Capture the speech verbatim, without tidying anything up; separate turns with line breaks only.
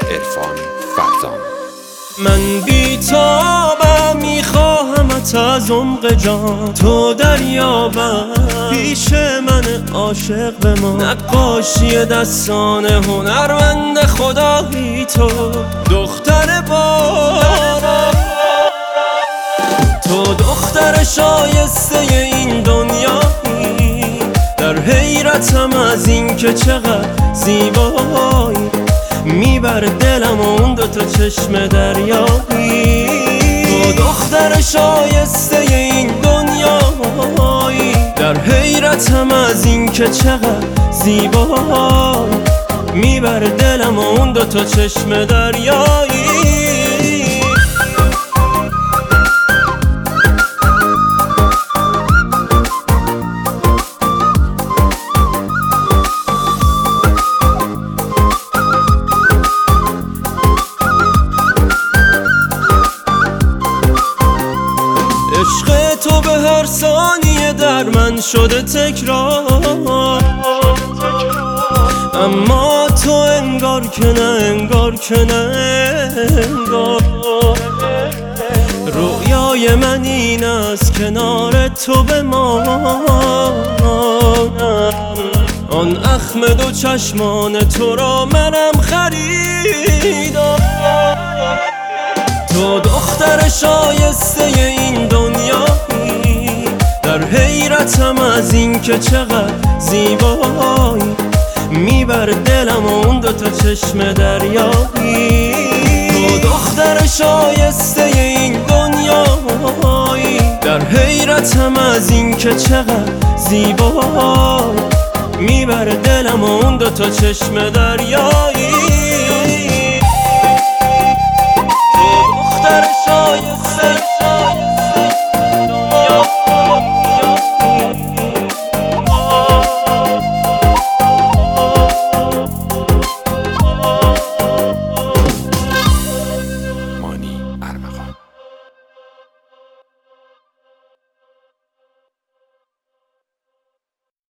عرفان فرزان.
من بی‌تابم میخواهمت از عمق جان، تو دریابم پیش من عاشق بمان. نقاشی دستان هنرمند خدایی تو، دختر باران، تو دختر شایسته این دنیایی. در حیرتم از این که چقدر زیبایی، میبر دلم و اون دوتا چشم دریایی. تو دختر شایسته این دنیایی، در حیرتم از این که چقدر زیبایی، میبر دلم و اون دوتا چشم دریایی. عشق تو به هر ثانیه در من شده تکرار، اما تو انگار که نه، انگار که نه انگار. رویای من این است کنار تو بمانم، آن اخم دو چشمان تو را منم خریدم. تو دختر شایسته این دنیایی، در حیرتم از این که چقدر زیبایی، میبر دلم و اون دوتا چشم دریایی. تو دختر شایسته این دنیایی، در حیرتم از این که چقدر زیبایی، میبر دلم و اون دوتا چشم دریایی. دختر شایسته